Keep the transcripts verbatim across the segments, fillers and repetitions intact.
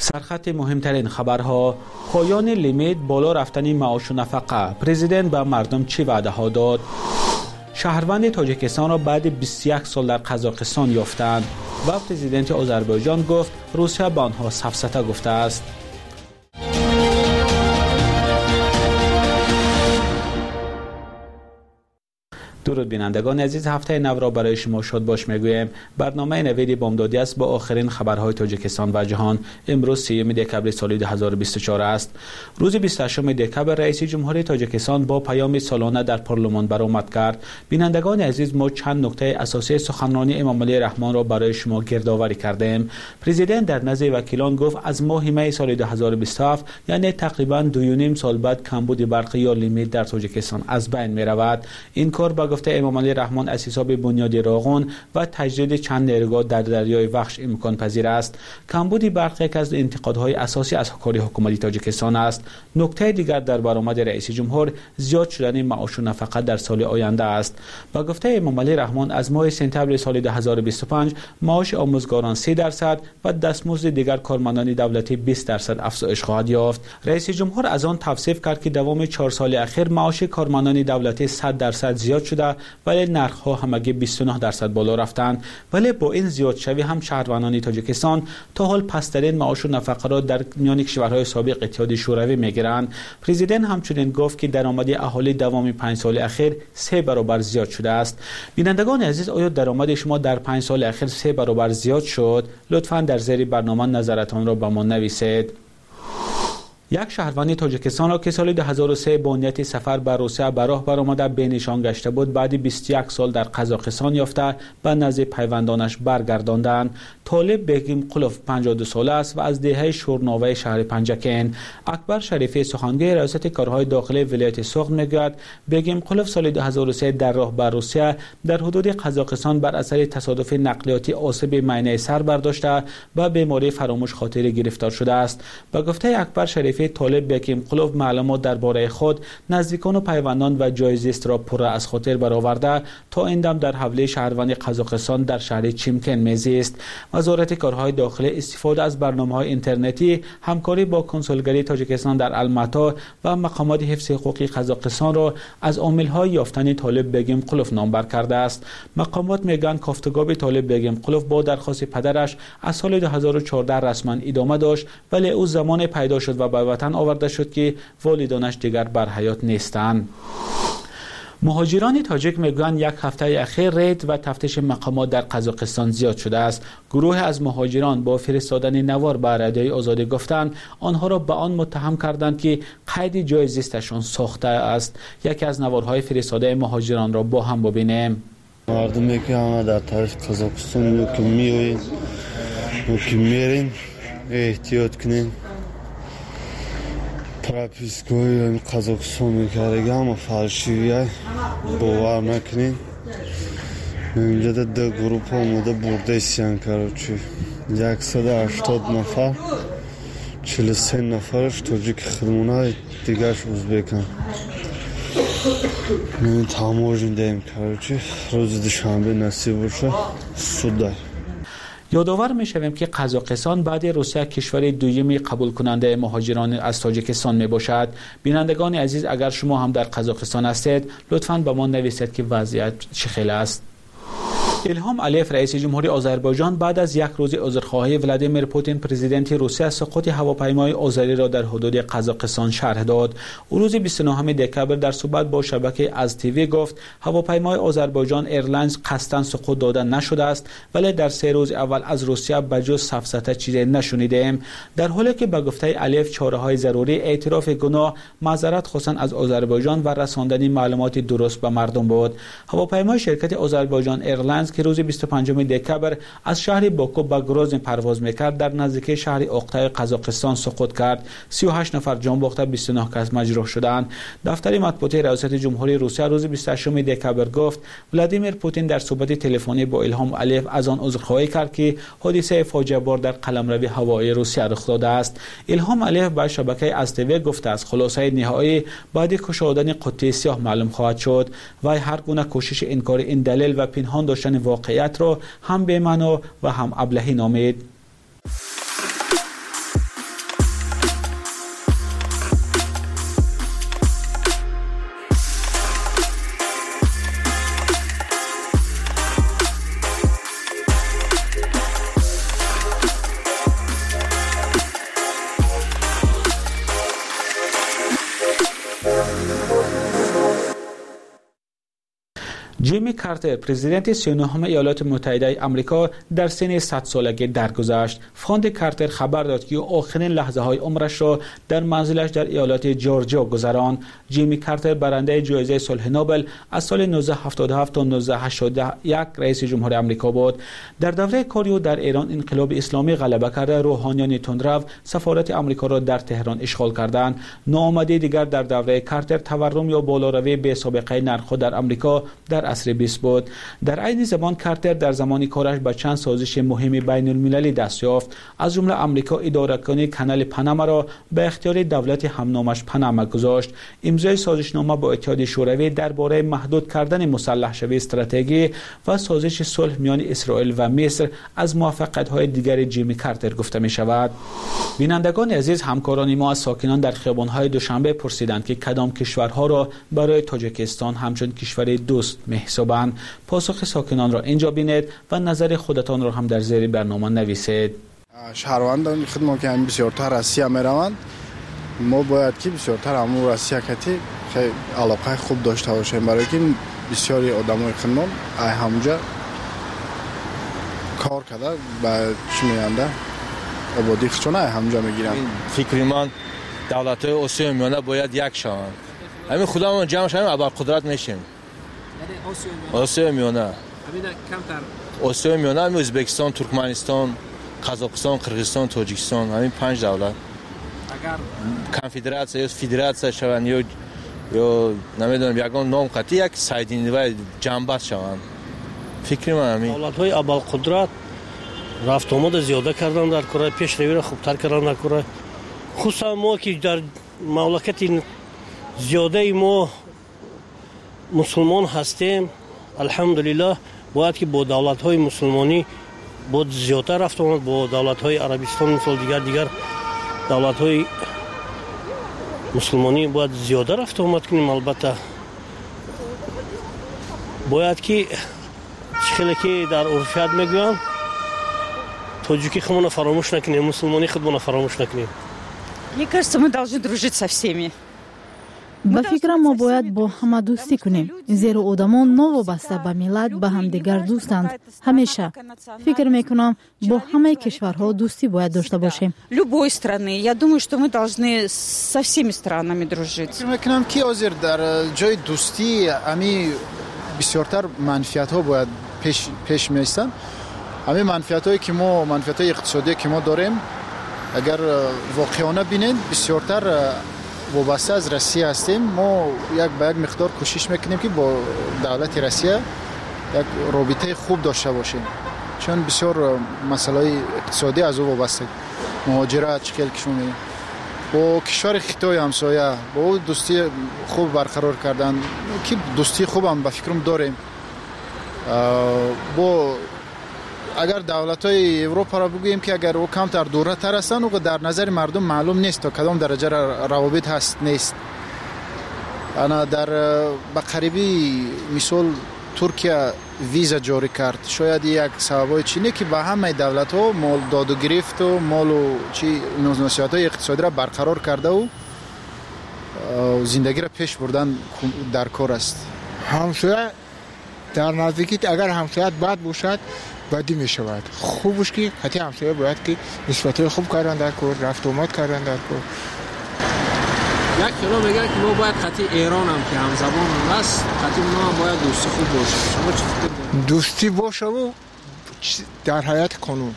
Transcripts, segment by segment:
سرخط مهمترین خبرها: پایان لیمیت، بالا رفتن معاش و نفقه، پرزیدنت به مردم چی وعده ها داد؟ شهروند تاجیکستان را بعد بیست و یک سال در قزاقستان یافتند و پرزیدنت آذربایجان گفت روسیه به آنها سفسطه گفته است. درود بینندگان عزیز، هفته نو را برای شما شاد باش میگویم. برنامه نوید بامدادی است با آخرین خبرهای تاجیکستان و جهان. امروز سیوم دکبر سال دو هزار و بیست و چهار است. روز بیست و هشتم دکبر رئیس جمهوری تاجیکستان با پیام سالانه در پارلمان برآمد کرد. بینندگان عزیز، ما چند نکته اساسی سخنرانی امام علی رحمان را برای شما گردآوری کردیم. پرزیدنت در نزد وکیلان گفت از ماه می سال دو هزار و بیست و هفت یعنی تقریبا دو و نیم سال بعد کمبود برقی یا لیمیت در تاجیکستان از بین می رود. این کار با گفته امام علی رحمان از حساب بنیاد راغون و تجدید چند نیروگاه در دریای وخش امکان پذیر است. کمبود برق یک از انتقادهای اساسی از کار حکومت تاجیکستان است. نکته دیگر در برآمد رئیس جمهور زیاد شدن معاش و نفقه در سال آینده است. با گفته امام علی رحمان از ماه سپتامبر سال دو هزار و بیست و پنج معاش آموزگاران سی درصد و دستمزد دیگر کارمندان دولتی بیست درصد افزایش خواهد یافت. رئیس جمهور از آن توصیف کرد که دوام چهار سال اخیر معاش کارمندان دولتی صد درصد زیاد شده ولی نرخ‌ها همگی بیست و نه درصد بالا رفتند. ولی با این زیادشوی هم شهروندان تاجیکستان تا حال پسترین معاش و نفقه را در میان کشورهای سابق اتحاد شوروی میگیرند. پرزیدنت همچنین گفت که درآمد اهالی دوام پنج سال اخیر سه برابر زیاد شده است. بینندگان عزیز، آیا درآمد شما در پنج سال اخیر سه برابر زیاد شد؟ لطفاً در زیر برنامه نظرتان را به ما نویسید. یک شهروند تاجیکستان را که سال دو هزار و سه با نیت سفر به روسیه به راه برآمده به نشان گشته بود بعد بیست و یک سال در قزاقستان یافته به نزد پیوندانش برگرداندند. طالب بیگم قلوف پنجاه و دو ساله است و از دهه شورناوه شهر پنجکین. اکبر شریفی سخنگوی ریاست کارهای داخلی ولایت سوغد میگوید بیگم قلوف سال دو هزار و سه در راه به روسیه در حدود قزاقستان بر اثر تصادف نقلیاتی آسیب معده سر برداشته و بیماری فراموش خاطری گرفتار شده است. با گفته اکبر شریفی، طالب بیگم قلوف معلومات درباره خود، نزدیکان و پیوندان و جای زیست را پر از خاطر برآورده تا این دم در حوله شهروند قزاقستان در شهر چیمکن میزیست. وزارت کارهای داخلی استفاده از برنامه‌های اینترنتی، همکاری با کنسولگری تاجیکستان در الماتا و مقامات حفظ حقوق قزاقستان را از عامل‌های یافتن طالب بیگم قلوف نامبر کرده است. مقامات میگن گفتگو طالب بیگم قلوف با درخواست پدرش از سال دو هزار و چهارده رسما ادامه داشت، ولی او زمان پیدا شد و به وطن آورده شد که والدانش دیگر بر حیات نیستند. مهاجران تاجیک میگویند یک هفته اخیر رید و تفتیش مقامات در قزاقستان زیاد شده است. گروه از مهاجران با فرستادن نوار به رادیوی آزادی گفتند آنها را به آن متهم کردند که قید جای زیستشان ساخته است. یکی از نوارهای فرستاده مهاجران را با هم ببینیم. مردمی که همه در طرف قزاقستان که میوین و که میرین احتیاط کنین. پراپیسکوی این قزاقستان میکرده اما فالشیویه باور نکنین. اینجا در دو گروپ آمده برده سیان کرد چی یکصد و هشتاد نفر چهل و سه نفرش تاجیک خدمونه دیگرش ازبکن. این تماشین دیم کرد چی روز دوشنبه نصیب باشه سوده. یادآور می‌شویم که قزاقستان بعد روسیه کشور دومی قبول کننده مهاجران از تاجیکستان میباشد. بینندگان عزیز، اگر شما هم در قزاقستان هستید لطفاً به ما نویسید که وضعیت چه خیلی است. الهام علیف رئیس جمهوری آذربایجان بعد از یک روز عذرخواهی ولادیمیر پوتین پرزیدنت روسیه سقوط هواپیمای آذری را در حدود قزاقستان شرح داد. او روز بیست و نهم دکبر در صحبت با شبکه از تیوی گفت هواپیمای آذربایجان ایرلاینز قصداً سقوط داده نشده است، ولی در سه روز اول از روسیه بجز سفسطه چیزی نشنیدیم. در حالی که به گفته علیف چاره‌های ضروری اعتراف گناه، معذرت خواستن از آذربایجان و رساندن معلومات درست به مردم بود. هواپیمای شرکت آذربایجان ایرلاینز که روز بیست و پنجم دکبر از شهر باکو به گروزن پرواز میکرد در نزدیکی شهر اقتای قزاقستان سقوط کرد. سی و هشت نفر جان باخته، بیست و نه کس مجروح شدند. دفتر مطبوعاتی ریاست جمهوری روسیه روز بیست و هشتم دکبر گفت ولادیمیر پوتین در صحبت تلفنی با الهام علیف از آن عذرخواهی کرد که حادثه فاجعه بار در قلمرو هوایی روسیه رخ داده است. الهام علیف به شبکه از تیوی گفته است خلاصه نهایی بعد کشادن قطعه سیاه معلوم خواهد شد و هر گونه کوشش انکار این دلیل و پنهان داشتن واقعیت را هم بی‌معنا و هم ابلهی نامید. جیمی کارتر پرزیدنت سی و نهم ایالات متحده آمریکا در سن صد سالگی درگذشت. فاند کارتر خبر داد که او آخرین لحظه های عمرش را در منزلش در ایالات جورجیا گذراند. جیمی کارتر برنده جایزه صلح نوبل از سال نوزده هفتاد و هفت تا نوزده هشتاد و یک رئیس جمهور آمریکا بود. در دوره کاری او در ایران انقلاب اسلامی غلبه کرده روحانیان تندرو سفارت آمریکا را در تهران اشغال کردند. نوآمدی دیگر در دوره کارتر تورم یا بالاروی بی سابقه نرخ در آمریکا در عصر بیست بود. در عین زمان کارتر در زمان کارش به چند سازش مهم بین المللی دست یافت. از جمله آمریکا اداره‌کنی کانال پاناما را به اختیار دولت همنامش پاناما گذاشت. امضای سازشنامه با اتحاد شوروی درباره محدود کردن مسلح شوی استراتژی و سازش صلح میان اسرائیل و مصر از موفقیت‌های دیگر جیمی کارتر گفته می شود. بینندگان عزیز، همکاران ما از ساکنان در خیابان‌های دوشنبه پرسیدند که کدام کشورها را برای تاجیکستان همچون کشور دوست محسوبند. پاسخ ساکنان را اینجا بینید و نظر خودتان را هم در زیر برنامه نویسید. شهروندان خدمت که بسیارتر روسیه میروند، ما باید که بسیارتر همون روسیه کتی خیلی علاقه خوب داشته باشیم، برای که بسیاری آدمای خدمت ای همونجا کار کرده به چی میگنده آبادی خچونه ای همونجا میگیرن. فکر من دولت های آسیا میانه باید یک شوند. همین خدا من جمع شویم ابر قدرت میشیم. آسیا میانه آسیا میانه همین ازبکستان، ترکمنستان، قزاقستان، قرغیزستان، تاجیکستان، همین پنج دولت کنفدراسیون یا فدراسیون شوند یا یا نمیدونم یگان نام قطعی یک سایدین و جنبش شوند. فکر من همین دولت‌های ابر قدرت رفت آمد زیاده کردن در کره، پیشروی را خوبتر کردن در کره. خصوصا ما که در مملکت زیاده ما مسلمان هستیم، الحمدلله باید که با دولت‌های مسلمانی بود زیادتر رفت آمد، با دولت‌های عربستان مثل دیگر دیگر دولت‌های مسلمانی باید زیاده رفت آمد کنیم. البته باید که خیلی که در عرفیت میگویم تاجیکی خودمون فراموش نکنیم، مسلمانی خودمون فراموش نکنیم. Мне кажется, мы должны дружить со всеми. ба фикрам мо бояд бо ҳама дӯстӣ кунем, зеро одамон новобаста ба миллат ба ҳамдигар дӯстанд. ҳамеша фикр мекунам бо ҳамаи кишварҳо дӯстӣ бояд дошта бошем. Любой страны. Я думаю, что мы должны со всеми странами дружить. فکر میکنم که حاضر در جای دوستی امی بسیارتر منفیت ها باید پیش پیش میستن. همین منفیت هایی که ما منفیت های اقتصادی که ما داریم اگر واقعانه بینید بسیارتر وابسته از روسیه هستیم. ما یک به یک مقدار کوشش میکنیم که با دولت روسیه یک رابطه خوب داشته باشیم، چون بسیار مسائل اقتصادی از او وابسته، مهاجرت چکل کشونی با کشور خطای همسایه با او دوستی خوب برقرار کردن که دوستی خوب هم به فکرم داریم. با اگر دولت‌های اروپا را بگوییم که اگر او کمتر دورتر هستند او در نظر مردم معلوم نیست تا کدام درجه روابط هست نیست. انا در به قریبی مثال ترکیه ویزا جاری کرد، شاید یک سببای چینه که به همه دولت‌ها مال داد و گرفت و مال و چی نسیات‌های اقتصادی را برقرار کرده و زندگی را پیش بردن در کار است. همسایه در نزدیکی اگر همسایت بد باشد بدی می شود. خوبش که حتی همسایه باید که نسبت خوب کردن در کار، رفت آمد کردن در کار. یک کلو میگه که ما باید خطی ایران هم که همزبان هم هست، خطی ما هم باید دوستی خوب باشه. شما چی فکر کنید؟ دوستی باشه و در حیات قانون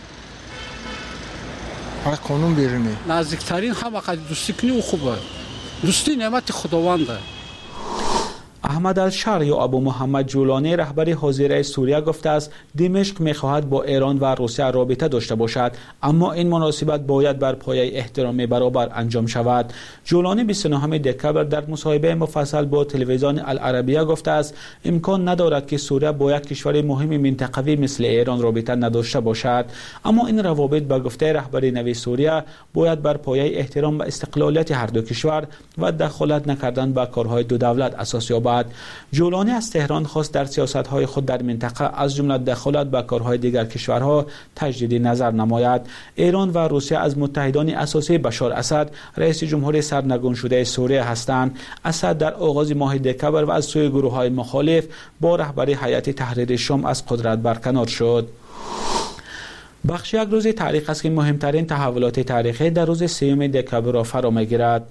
از قانون بیرونی نزدیکترین هم وقتی دوستی کنی و خوبه. دوستی نعمت خداونده. احمد الشر یا ابو محمد جولانی رهبر حاضره سوریه گفته است دمشق می‌خواهد با ایران و روسیه رابطه داشته باشد، اما این مناسبت باید بر پایه احترام برابر انجام شود. جولانی بیست و نهم دکبر در مصاحبه مفصل با تلویزیون العربیه گفته است امکان ندارد که سوریه با یک کشور مهم منطقوی مثل ایران رابطه نداشته باشد، اما این روابط به گفته رهبر نوی سوریه باید بر پایه احترام و استقلالیت هر دو کشور و دخالت نکردن به کارهای دو دولت اساس یابد. نماید. جولانی از تهران خواست در سیاست‌های خود در منطقه از جمله دخالت به کارهای دیگر کشورها تجدید نظر نماید. ایران و روسیه از متحدان اساسی بشار اسد رئیس جمهوری سرنگون شده سوریه هستند. اسد در آغاز ماه دکمبر و از سوی گروه‌های مخالف با رهبری هیئت تحریر شام از قدرت برکنار شد. بخش یک روز تاریخ است که مهمترین تحولات تاریخی در روز سیوم دکمبر را فرا می‌گیرد.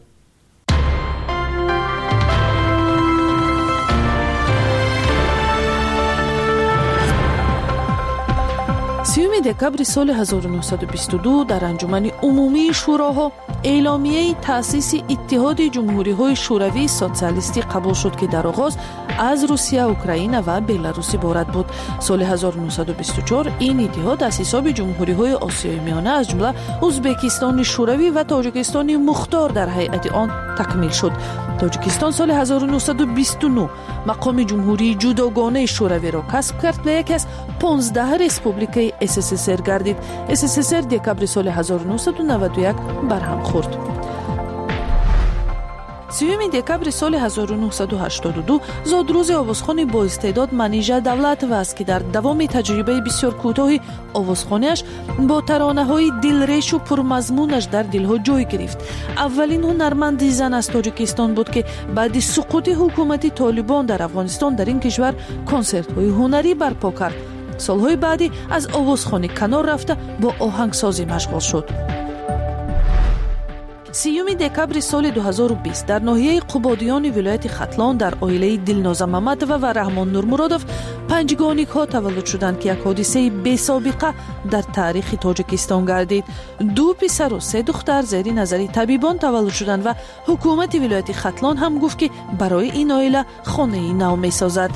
سیوم دکمبر سال هزار و نهصد و بیست و دو در انجمن عمومی شوراها اعلامیه تأسیس اتحاد جمهوری‌های شوروی سوسیالیستی قبول شد که در آغاز از روسیه، اوکراین و بلاروس عبارت بود. سال هزار و نهصد و بیست و چهار این اتحاد از حساب جمهوری‌های آسیای میانه از جمله ازبکستان شوروی و تاجیکستان مختار در هیئت آن تکمیل شد. تاجیکستان سال هزار و نهصد و بیست و نه مقام جمهوری جداگانه شوروی را کسب کرد و یکی از پانزده رسپوبلیک اس اس اس ار گردید. اس اس اس ار دکمبر سال هزار و نهصد و نود و یک برهم خورد. سیوم دکمبر سال هزار و نهصد و هشتاد و دو زادروز آوازخوان با استعداد منیژه دولت است که در دوام تجربه بسیار کوتاه آوازخوانیش با ترانه‌های دلریش و پرمضمونش در دلها جای گرفت. اولین هنرمند زن از تاجیکستان بود که بعد سقوط حکومت طالبان در افغانستان در این کشور کنسرت‌های هنری برپا کرد. سالهای بعدی از آوازخوانی کنار رفته با آهنگسازی مشغول شد. سیوم دکمبر سال دو هزار و بیست در ناحیه قبادیان ولایت ختلان در عائله دلناز محمدوف و رحمان نورمرادوف پنجگانیک ها تولد شدند که یک حادثه بی سابقه در تاریخ تاجیکستان گردید. دو پسر و سه دختر زیر نظر طبیبان تولد شدند و حکومت ولایت ختلان هم گفت که برای این عائله خانه نو می‌سازد.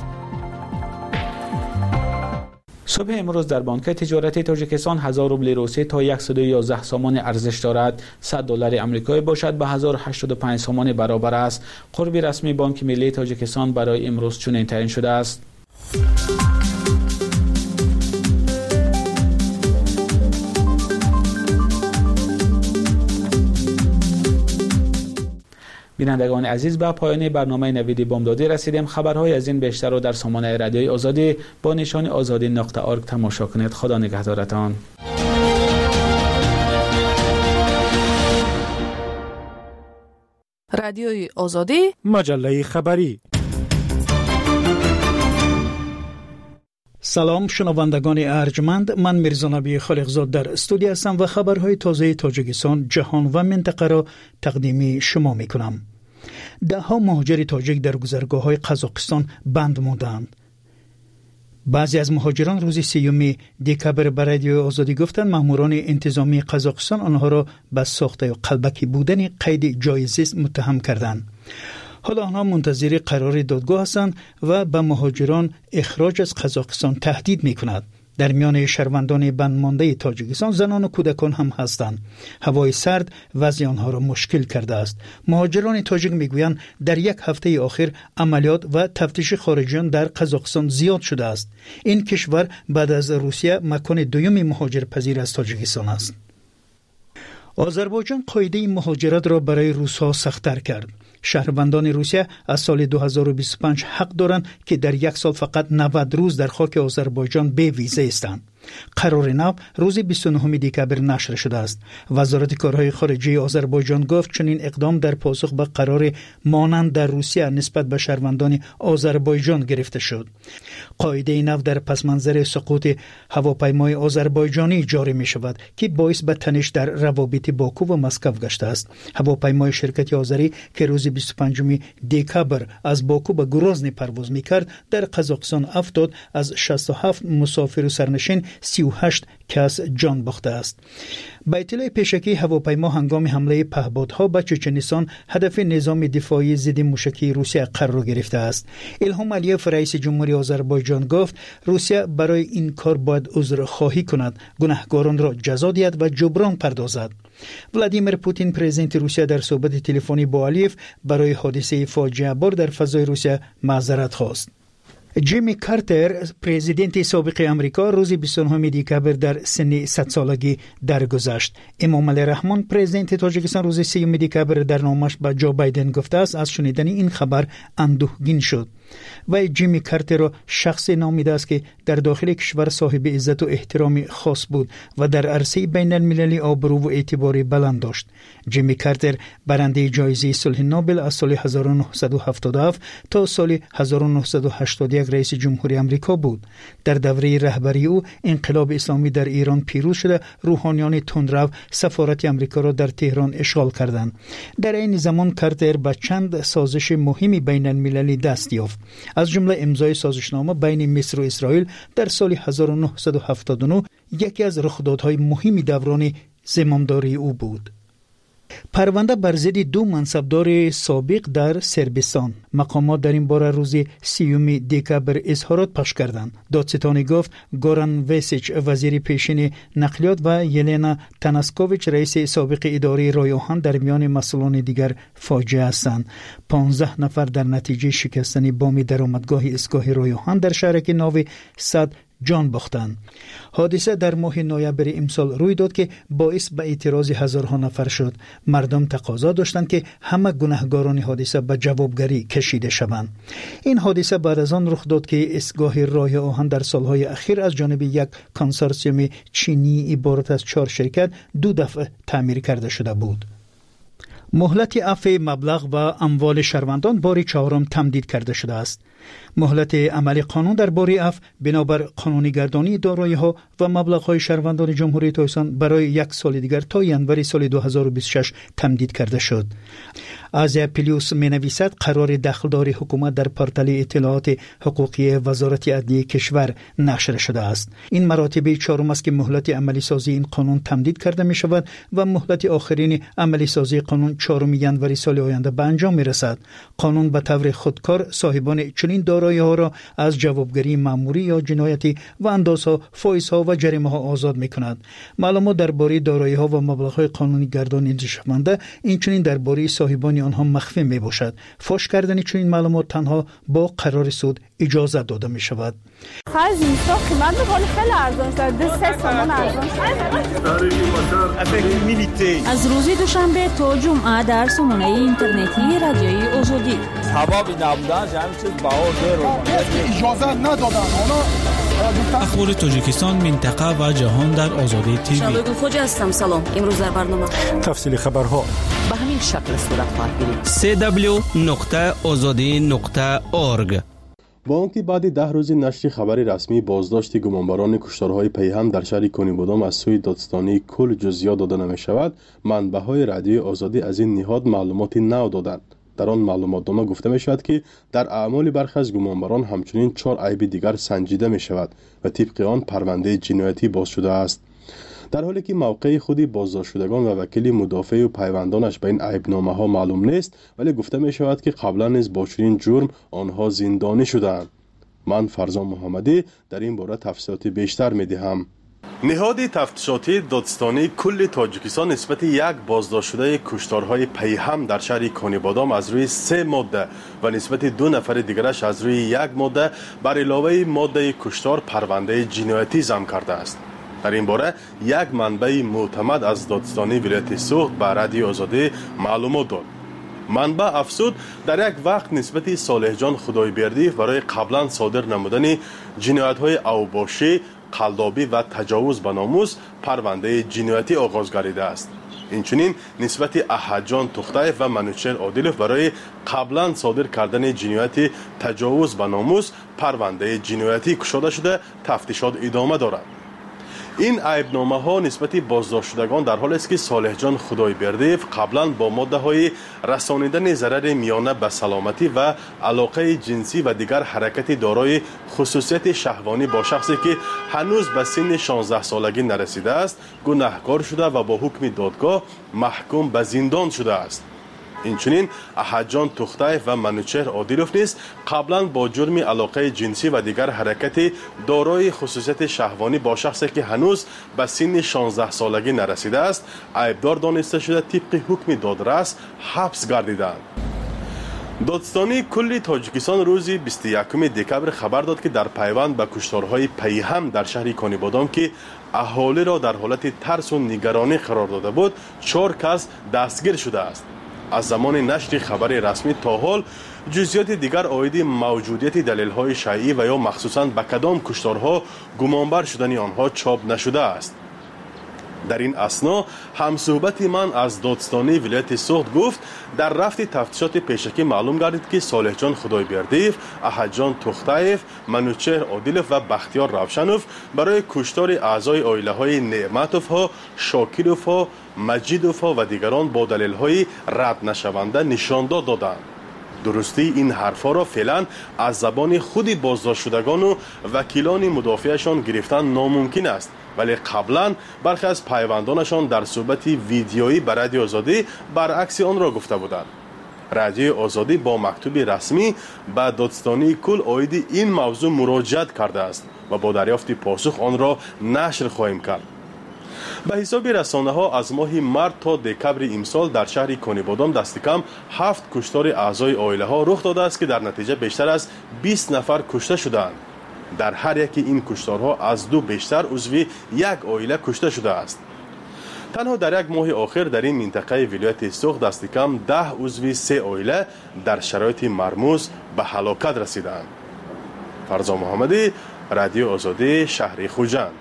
صبح امروز در بانک تجارتی تاجیکستان هزار روبل روسی تا صد و یازده سامان ارزش دارد. صد دلار آمریکایی باشد به هزار و هشتاد و پنج سامان برابر است. قرب رسمی بانک ملی تاجیکستان برای امروز چنین تعیین شده است. بینندگان عزیز، به پایان برنامه نوید بامدادی رسیدیم. خبرهای از این بیشتر را در سامانه رادیوی آزادی با نشان آزادی نقطه ارگ تماشا کنید. خدا نگهدارتان. رادیوی آزادی، مجله خبری. سلام شنوندگان ارجمند، من میرزا نبی خالقزاد در استودیو هستم و خبرهای تازه تاجیکستان، جهان و منطقه را تقدیم شما می کنم. ده ها مهاجر تاجیک در گذرگاه‌های قزاقستان بند ماندند. بعضی از مهاجران روز سیوم دکمبر به رادیوی آزادی گفتند ماموران انتظامی قزاقستان آنها را به ساخته و قلبکی بودن قید جای زیست متهم کردند. حالا آنها منتظر قرار دادگاه هستند و به مهاجران اخراج از قزاقستان تهدید می کند. در میان شهروندان بندمانده تاجیکستان زنان و کودکان هم هستند. هوای سرد وضع آنها را مشکل کرده است. مهاجران تاجیک میگویند در یک هفته آخر عملیات و تفتیش خارجیان در قزاقستان زیاد شده است. این کشور بعد از روسیه مکان دوم مهاجرپذیر از تاجیکستان است. آذربایجان قاعده مهاجرت را برای روس‌ها سخت‌تر کرد. شهروندان روسیه از سال دو هزار و بیست و پنج حق دارند که در یک سال فقط نود روز در خاک آذربایجان بی ویزه هستند. قرار نو روز بیست و نهم دکمبر نشر شده است. وزارت کارهای خارجه آذربایجان گفت چنین اقدام در پاسخ به قرار مانند در روسیه نسبت به شهروندان آذربایجان گرفته شد. قاعده نو در پس منظر سقوط هواپیمای آذربایجانی جاری می شود که باعث به تنش در روابط باکو و مسکو گشته است. هواپیمای شرکت آذری که روز بیست و پنجم دکمبر از باکو به گروزنی پرواز می کرد در قزاقستان افتاد. از شصت و هفت مسافر و سرنشین سی و هشت کس جان باخته است. با اطلاع پیشکی هواپیما هنگام حمله پهپادها به چچنستان هدف نظام دفاعی ضد موشکی روسیه قرار گرفته است. الهام علیف رئیس جمهوری آذربایجان گفت روسیه برای این کار باید عذرخواهی کند، گناهکاران را جزا دهد و جبران پردازد. ولادیمیر پوتین پرزیدنت روسیه در صحبت تلفنی با علیف برای حادثه فاجعه بار در فضای روسیه معذرت خواست. جیمی کارتر پرزیدنت سابق آمریکا روز بیست و نه دکمبر در سن صد سالگی درگذشت. امام علی رحمان پرزیدنت تاجیکستان روز سیوم دکمبر در نامش به جو بایدن گفته است از شنیدن این خبر اندوهگین شد. و جیمی کارتر را شخصی نامیده است که در داخل کشور صاحب عزت و احترام خاص بود و در عرصه بین المللی آبرو و اعتبار بلند داشت. جیمی کارتر برنده جایزه صلح نوبل از سال هزار و نهصد و هفتاد و هفت تا سال هزار و نهصد و هشتاد و یک رئیس جمهوری آمریکا بود. در دوره رهبری او انقلاب اسلامی در ایران پیروز شده، روحانیان تندرو سفارت آمریکا را در تهران اشغال کردند. در این زمان کارتر به چند سازش مهمی بین المللی دست یافت، از جمله امضای سازشنامه بین مصر و اسرائیل در سال هزار و نهصد و هفتاد و نه، یکی از رخدادهای مهم دوران زمامداری او بود. پرونده بر ضد دو منصبدار سابق در صربستان. مقامات در این باره روز سیوم دکبر اظهارات پخش کردند. دادستانی گفت گوران ویسیچ وزیر پیشین نقلیات و یلنا تاناسکوویچ رئیس سابق اداره رای آهن در میان مسئولان دیگر فاجعه هستند. پانزده نفر در نتیجه شکستن بام درآمدگاه ایستگاه رای آهن در شهرک ناو صد جان باختند. حادثه در ماه نوامبر امسال روی داد که باعث به اعتراض هزارها نفر شد. مردم تقاضا داشتند که همه گناهکاران حادثه به جوابگری کشیده شوند. این حادثه بعد از آن رخ داد که ایستگاه راه آهن در سالهای اخیر از جانب یک کنسورسیوم چینی عبارت از چهار شرکت دو دفعه تعمیر کرده شده بود. مهلت عفو مبلغ و اموال شهروندان بار چهارم تمدید کرده شده است. مهلت عمل قانون در باره عفو بنابر قانونیگردانی دارایی‌ها و مبلغ‌های شهروندان جمهوری تایسان برای یک سال دیگر تا ینوری سال دو هزار و بیست و شش تمدید کرده شد. از پلیوس می‌نویسد قرار دخلدار حکومت در پورتال اطلاعات حقوقی وزارت عدلیه کشور نشر شده است. این مراتب چهارم است که مهلت عملی سازی این قانون تمدید کرده می شود و مهلت آخرین عملی سازی قانون چهارم ینوری سال آینده به انجام می رسد. قانون به طور خودکار صاحبان چنین دارایی‌ها را از جوابگری مأموری یا جنایتی و اندازها، فایزها و جریمه‌ها آزاد می کند. معلومات درباره دارایی‌ها و مبلغ‌های قانونی گردانیده شونده این چنین درباره صاحبان آنها مخفی می باشد. فاش کردن چنین معلومات تنها با قرار سود اجازه داده می شود. خرج اینستا قیمت می‌کنه خیلی ارزان شده. دو سه تومان ارزان شده. از روز دوشنبه تا جمعه در سامانه اینترنتی رادیوی آزادی. سبب نبودن همین چیز بهار رو اجازه ندادن. اخبار تاجیکستان، منطقه و جهان در آزادی تیوی. شبکه خوج هستم. سلام. امروز در برنامه تفصیل خبرها به همین شکل صورت خواهد گرفت. سه دبلیو نقطه آزادی نقطه اورگ. با آنکه بعد ده روز نشر خبر رسمی بازداشت گمانبران کشتارهای پیهم در شهر کنیبودام از سوی دادستانی کل جزئیات داده نمی شود، منبع‌های رادیوی آزادی از این نهاد معلوماتی نو دادند. در آن معلوماتنامه گفته می شود که در اعمال برخی از گمانبران همچنین چهار عیب دیگر سنجیده می شود و طبق آن پرونده جنایتی باز شده است. در حالی که موقع خودی بازداشت شدگان و وکیل مدافع و پیوندانش به این عیبنامه ها معلوم نیست، ولی گفته می شود که قبلا نیز با چنین جرم آنها زندانی شدند. من فرزان محمدی در این باره تفصیلات بیشتر می دهم. نهاد تفتیشاتی دادستانی کل تاجیکستان نسبت یک بازداشت شده کشتارهای پیهم در شهر کنیبادام از روی سه ماده و نسبت دو نفر دیگرش از روی یک ماده بر علاوه ماده کشتار پرونده جنایتی ضم کرده است. در این باره یک منبع معتمد از دادستانی ولایت سوخت به رادیو آزادی معلومات داد. منبع افزود در یک وقت نسبت صالح جان خدایبردی برای قبلا صادر نمودن جنایت‌های اوباشی، قلدابی و تجاوز به ناموس پرونده جنایتی آغاز گردیده است. اینچنین نسبت احد جان تختایف و منوچهر عادلوف برای قبلا صادر کردن جنایت تجاوز به ناموس پرونده جنایتی گشوده شده تفتیشات ادامه دارد. این عیبنامه ها نسبت بازداشت شدگان در حالی است که صالح جان خدایبردیف قبلا با ماده های رسانیدن ضرر میانه به سلامتی و علاقه جنسی و دیگر حرکت دارای خصوصیت شهوانی با شخصی که هنوز به سن شانزده سالگی نرسیده است گناهکار شده و با حکم دادگاه محکوم به زندان شده است. اینچنین احد جان تختایف و منوچهر عادلوف نیز قبلا با جرم علاقه جنسی و دیگر حرکت دارای خصوصیت شهوانی با شخصی که هنوز به سن شانزده سالگی نرسیده است عیبدار دانسته شده طبق حکم دادرس حبس گردیدند. دادستانی کل تاجیکستان روز بیست و یکم دکبر خبر داد که در پیوند به کشتارهای پیهم در شهر کنیبادام که اهالی را در حالت ترس و نگرانی قرار داده بود چهار کس دستگیر شده است. از زمان نشر خبر رسمی تا حال جزئیات دیگر عاید موجودیت دلیل‌های شیعی و یا مخصوصاً به کدام کشتارها گمانبر شدن آنها چاپ نشده است. در این اثنا همصحبت من از دادستانی ولایت سوخت گفت در رفت تفتیشات پیشکی معلوم گردید که صالح جان خدایبردیف، احد جان تختایف، منوچهر عادلوف و بختیار روشنوف برای کشتار اعضای عائله های نعمتوف ها، شاکروف ها، مجیدوف ها و دیگران با دلیل های رد نشونده نشانداد دادند. درستی این حرفا را فعلا از زبان خود بازداشت شدگان و وکیلان مدافعشان گرفتن ناممکن است، ولی قبلا برخی از پیوندانشان در صحبت ویدیویی به رادیو آزادی برعکس آن را گفته بودند. رادیو آزادی با مکتوب رسمی به دادستانی کل عاید این موضوع مراجعت کرده است و با دریافت پاسخ آن را نشر خواهیم کرد. به حساب رسانه ها از ماه مارت تا دکبر امسال در شهر کنیبادام دست کم هفت کشتار اعضای عائله ها رخ داده است که در نتیجه بیشتر از بیست نفر کشته شدند. در هر یکی این کشتارها از دو بیشتر عضو یک عائله کشته شده است. تنها در یک ماه آخر در این منطقه ولایت سوخت دست کم ده عضو سه عائله در شرایط مرموز به هلاکت رسیدند. فرزا محمدی، رادیو آزادی، شهر خوجند.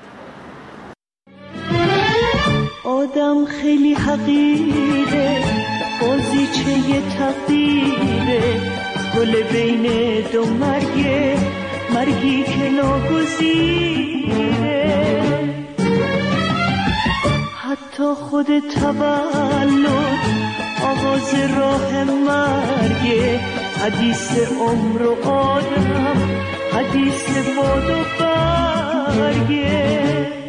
آدم خیلی حقیره، بازیچه تقدیره، گل بین دو مرگه، مرگی که ناگزیره. حتی خود تولد آغاز راه مرگه، حدیث عمر و آدم، حدیث باد و برگه.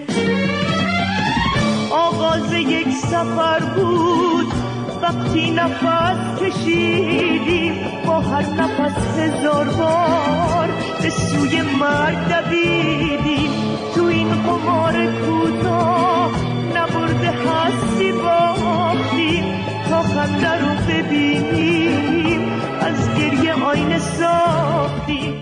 آغاز یک سفر بود وقتی نفس کشیدیم، با هر نفس هزار بار به سوی مرگ دویدیم. تو این قمار کوتاه نبرده هستی باختیم، تا خنده رو ببینیم از گریه آینه ساختیم.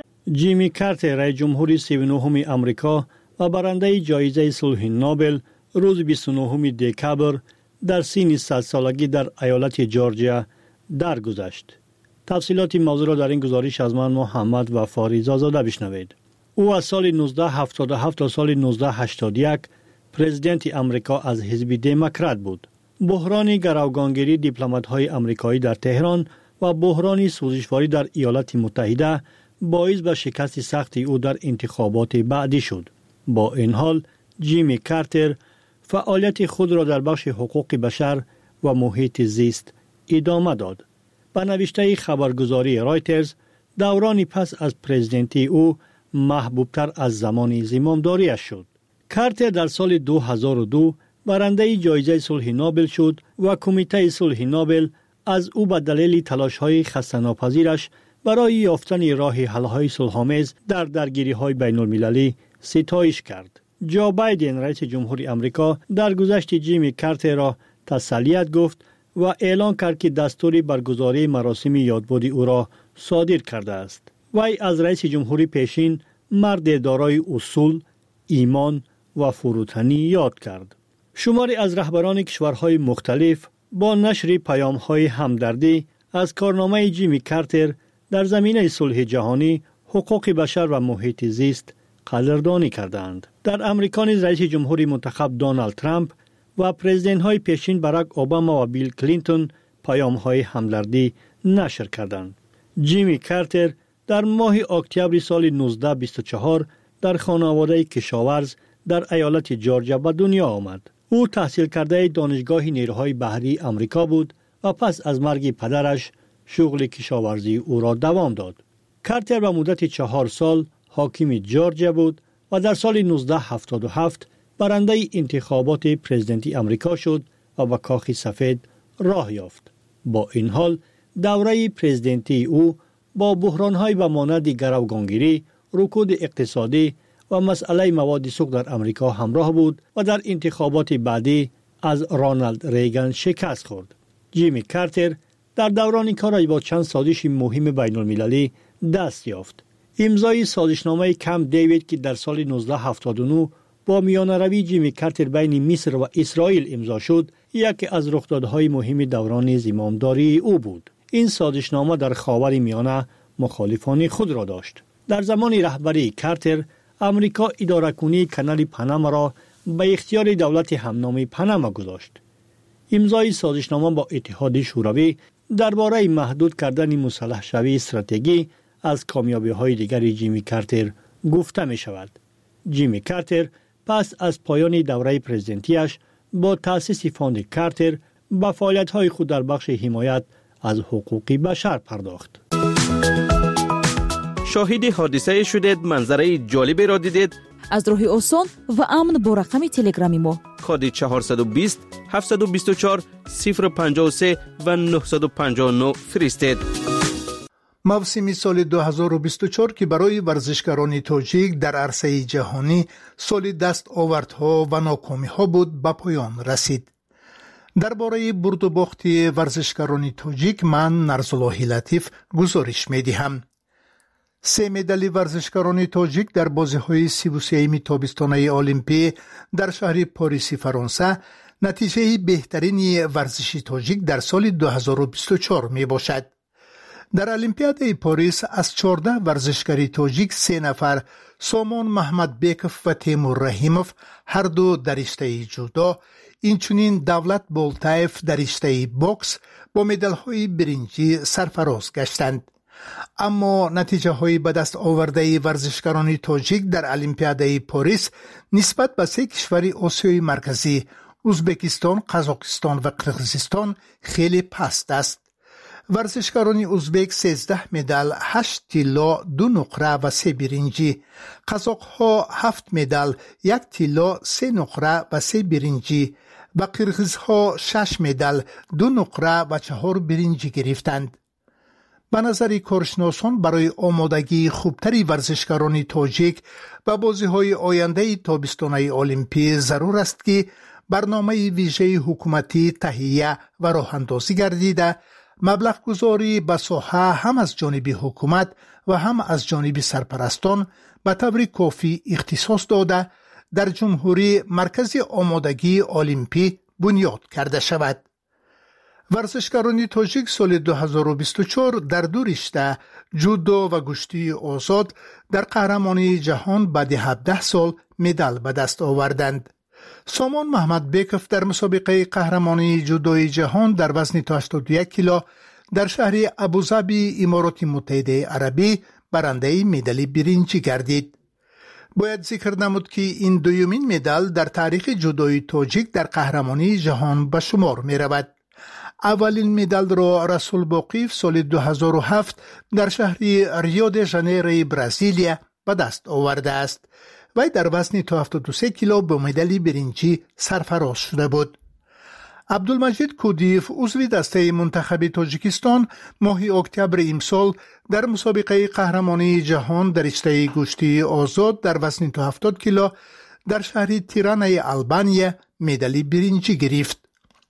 جیمی کارتر رئیس جمهوری سی و نهم آمریکا و برنده جایزه صلح نوبل روز بیست و نهم دکبر در سن صد سالگی در ایالت جورجیا درگذشت. تفصیلات موضوع را در این گزارش از من محمد و فاریزا زاده بشنوید. او از سال نوزده هفتاد و هفت تا سال نوزده هشتاد و یک پرزیدنت آمریکا از حزب دموکرات بود. بحران گروگانگیری دیپلمات‌های آمریکایی در تهران و بحران سوزشواری در ایالات متحده باعث به شکست سخت او در انتخابات بعدی شد. با این حال جیمی کارتر فعالیت خود را در بخش حقوق بشر و محیط زیست ادامه داد. به نوشته خبرگزاری رایترز، دورانی پس از پرزیدنتی او محبوبتر از زمان زمامداریش شد. کارتر در سال دو هزار و دو برنده جایزه صلح نوبل شد و کمیته صلح نوبل از او به دلیل تلاش‌های خسته‌ناپذیرش برای یافتن راه حل‌های صلح‌آمیز در درگیری‌های بین‌المللی ستایش کرد. جو بایدن رئیس جمهوری آمریکا در گذشت جیمی کارتر را تسلیت گفت و اعلان کرد که دستور برگزاری مراسم یادبود او را صادر کرده است. وی از رئیس جمهوری پیشین مرد دارای اصول، ایمان و فروتنی یاد کرد. شماری از رهبران کشورهای مختلف با نشر پیام‌های همدردی از کارنامه جیمی کارتر در زمینه صلح جهانی، حقوق بشر و محیط زیست قدردانی کردند. در امریکا نیز رئیس جمهوری منتخب دونالد ترامپ و پرزیدنت‌های پیشین باراک اوباما و بیل کلینتون پیام‌های همدردی نشر کردند. جیمی کارتر در ماه اکتبر سال نوزده بیست و چهار در خانواده کشاورز در ایالت جورجیا به دنیا آمد. او تحصیل کرده دانشگاه نیروهای بحری آمریکا بود و پس از مرگ پدرش شغل کشاورزی او را دوام داد. کارتر به مدت چهار سال حاکم جورجیا بود و در سال نوزده هفتاد و هفت برنده انتخابات پرزیدنتی آمریکا شد و به کاخ سفید راه یافت. با این حال دوره پرزیدنتی او با بحران‌های به مانند گروگانگیری، رکود اقتصادی و مسئله مواد سوخت در آمریکا همراه بود و در انتخابات بعدی از رونالد ریگان شکست خورد. جیمی کارتر در دوران کارش با چند سازش مهم بین المللی دست یافت. امضای سازشنامه کمپ دیوید که در سال نوزده هفتاد و نه با میانه‌روی جیمی کارتر بین مصر و اسرائیل امضا شد، یکی از رخدادهای مهم دوران زمامداری او بود. این سازشنامه در خاور میانه مخالفان خود را داشت. در زمان رهبری کارتر، امریکا اداره‌کنی کانال پاناما را به اختیار دولت همنام پاناما گذاشت. امضای سازشنامه با اتحاد شوروی درباره محدود کردن مسلح شوی استراتژی از کامیابی‌های دیگر جیمی کارتر گفته می شود. جیمی کارتر پس از پایان دوره پرزیدنتیش با تأسیس فاند کارتر به فعالیت‌های خود در بخش حمایت از حقوق بشر پرداخت. شاهد حادثه شدید، منظره جالبی را دیدید؟ از راه آسان و امن با رقم تلگرامی ما کد چهارصد و بیست هفتصد و بیست و چهار صفر پنجاه و سه و نهصد و پنجاه و نه فرستید. موسم سال دو هزار و بیست و چهار که برای ورزشکاران تاجیک در عرصه جهانی سال دست آوردها و ناکامی‌ها بود به پایان رسید. درباره برد و باخت ورزشکاران تاجیک من نرزالله لطیف گزارش می‌دهم. سه مدال ورزشکاران تاجیک در بازی‌های سی و سوم تابستانه المپی در شهر پاریس فرانسه نتیجه بهترین ورزشی تاجیک در سال دو هزار و بیست و چهار می باشد. در المپیاد پاریس از چهارده ورزشکار تاجیک سه نفر، سامان محمد بیکوف و تیمور رحیموف، هر دو در رشته جودو، اینچنین دولت بولتایف در رشته بوکس با مدال‌های برنجی سرفراز گشتند. اما نتیجه های به دست آورده ورزشکاران تاجیک در المپیاد پاریس نسبت به سه کشور آسیای مرکزی ازبکستان، قزاقستان و قرقیزستان خیلی پست است. ورزشکاران ازبک سیزده مدال، هشت طلا، دو نقره و سه برنجی، قزاق‌ها هفت مدال، یک طلا، سه نقره و سه برنجی و قرقیزها شش مدال، دو نقره و چهار برنجی گرفتند. به نظر کارشناسان برای آمادگی خوبتری ورزشکاران تاجیک و بازی‌های آینده تابستانه المپی ضرور است که برنامه ویژه حکومتی تهیه و راه اندازی گردیده، مبلغ گذاری به ساحه هم از جانب حکومت و هم از جانب سرپرستان به طور کافی اختصاص داده در جمهوری مرکز آمادگی المپی بنیاد کرده شود. ورزشکاران تاجیک سال دو هزار و بیست و چهار در دو رشته جودو و گشتی آزاد در قهرمانی جهان بعد هفده سال مدال به دست آوردند. سامان محمد بیکوف در مسابقه قهرمانی جودوی جهان در وزن تا هشتاد و یک کیلو در شهر ابوظبی امارات متحده عربی برنده مدال برنجی گردید. باید ذکر نمود که این دومین مدال در تاریخ جودوی تاجیک در قهرمانی جهان به شمار می رود. اولین مدال را رسول باقیف سال دو هزار و هفت در شهر ریو د ژانیرو برزیلیا به دست آورده است. وی در وزن تا هفتاد و سه کیلو با مدال برنجی سرفراز شده بود. عبدالمجید کودیف عضو دسته منتخب تاجیکستان ماه اکتبر امسال در مسابقه قهرمانی جهان در رشته گشتی آزاد در وزن تا هفتاد کیلو در شهر تیرانه آلبانیا مدال برنجی گرفت.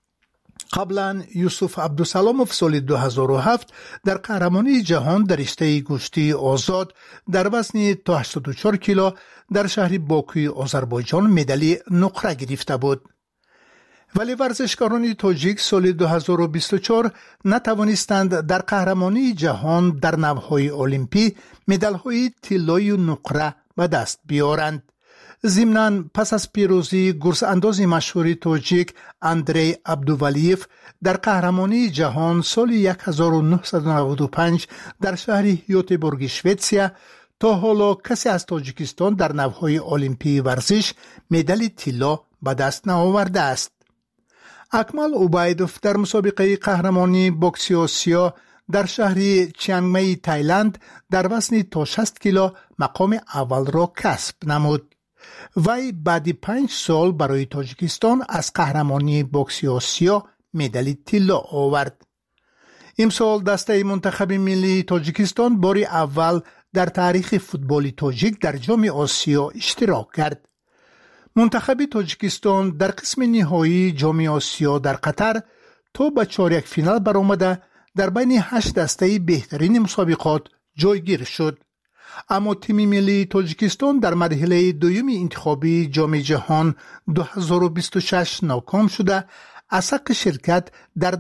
قبلا یوسف عبدالسلاموف سال دو هزار و هفت در قهرمانی جهان در رشته گشتی آزاد در وزن تا هشتاد و چهار کیلو در شهر باکوی آذربایجان مدال نقره گرفته بود. ولی ورزشکاران تاجیک سال دو هزار و بیست و چهار نتوانستند در قهرمانی جهان در نوهای المپی مدال‌های طلایی و نقره به دست بیارند. ضمناً پس از پیروزی گرز انداز مشهور تاجیک اندری عبدوولیف در قهرمانی جهان سال هزار و نهصد و نود و پنج در شهر یوتبورگ شوئدیا، تا حالا کسی از تاجیکستان در نوهای المپی ورزش مدال طلا به دست نآورده است. اکمل اوبایدوف در مسابقه قهرمانی بوکس آسیا در شهر چیانگمای تایلند در وزن تا شصت کیلو مقام اول را کسب نمود. وی بعد پنج سال برای تاجیکستان از قهرمانی بوکس آسیا مدال طلا آورد. امسال دسته منتخب ملی تاجیکستان بار اول در تاریخ فوتبال تاجیک در جام آسیا اشتراک کرد. منتخب تاجیکستان در قسم نهایی جام آسیا در قطر تا به چهارک فینال برآمده در بین هشت دسته بهترین مسابقات جایگیر شد. اما تیم ملی تاجیکستان در مرحله دوم انتخابی جام جهان دو هزار و بیست و شش ناکام شده از حق شرکت در